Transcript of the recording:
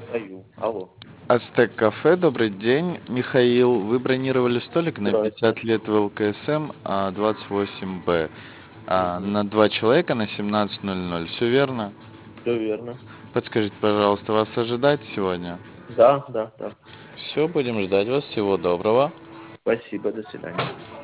Даю. Алло. Ацтек кафе, добрый день. Михаил, вы бронировали столик на Здрасте. 50 лет в ЛКСМ 28Б Мгм. на 2 человека на 17:00. Все верно? Все верно. Подскажите, пожалуйста, вас ожидать сегодня? Да, да, да. Все, будем ждать вас. Всего доброго. Спасибо, до свидания.